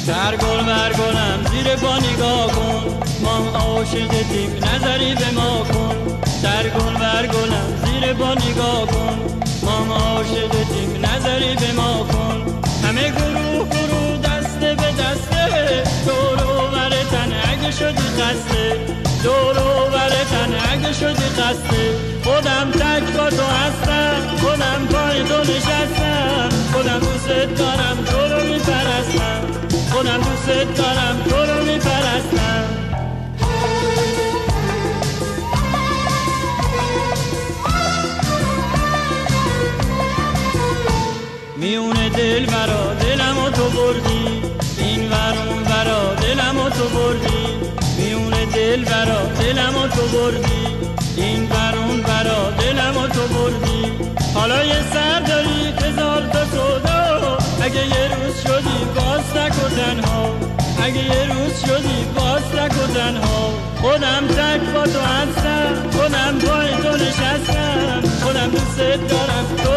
در گل برگلم زیر پا نگاه کن، ما عاشقتیم نظری به ما کن. در گل برگلم زیر پا نگاه کن، ما عاشقتیم نظری به ما کن. همه گروه گروه دسته به دسته، دور و بر تن اگه شدی خسته، دور و بر تن اگه شدی خسته. خودم تک با تو هستم، خودم پای تو نشستم، خودم دوست دارم تو رو میپرستم، خودم دوست دارم تو رو میپرستم. میونه دل برا دلمو تو بردی، این ورون برا دلمو تو بردی. میونه دل برا دلمو تو بردی، این ورون برا دلمو تو بردی. حالا یه سر داری هزار تا سودا، اگه یه روز شدی باز تک و تنها، اگه یه روز شدی باز تک و تنها. خودم تک با تو هستم، خودم پای تو نشستم، خودم دوست دارم تو